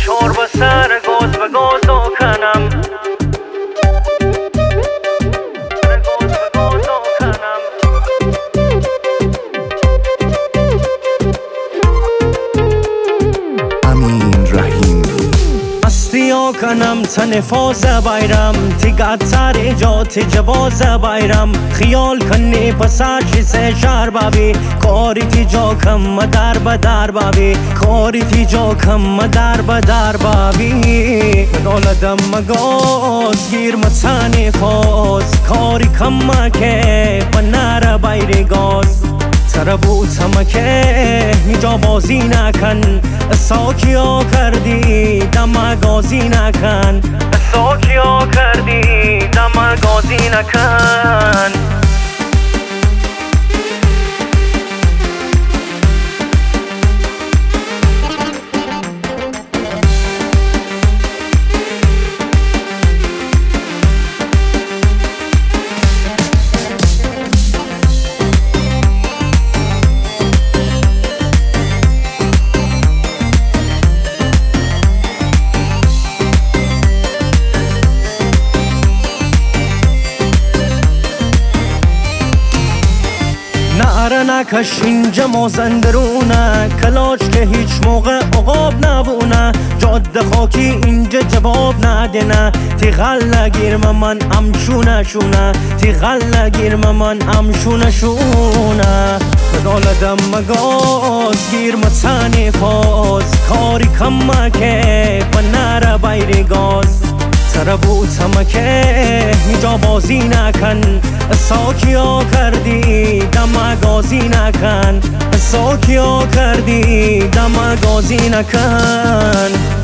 چرب سر گاز به گاز کنم استیا کنم تن فاز بایرم تیگت سر جات جواز بایرم خیال کنی پساچی سه شهر بابی کاری تی جا کم در بدر بابی کاری تی جا کم در بدر بابی دولدم مگاز گیر متن فاز کاری کم که بنار بایری گاز تربوتم که اینجا بازی نکن ساکیا کردی دم گازی نکن ساکیا کردی دم گازی نکن نعره نکش اینجا مازندرونه کلاش که هیچ موقع عقاب نبونه جاده خاکی اینجا جواب ندینه تیغل گیرم من امشونه شونه تیغل گیرم من امشونه شونه بدالدم مگاز گیر متن فاز کاری کم که بنره بایری گاز تربوتم که اینجا بازی نکن ساکیا کردی دم گازی نکن ساکیا کردی دم گازی نکن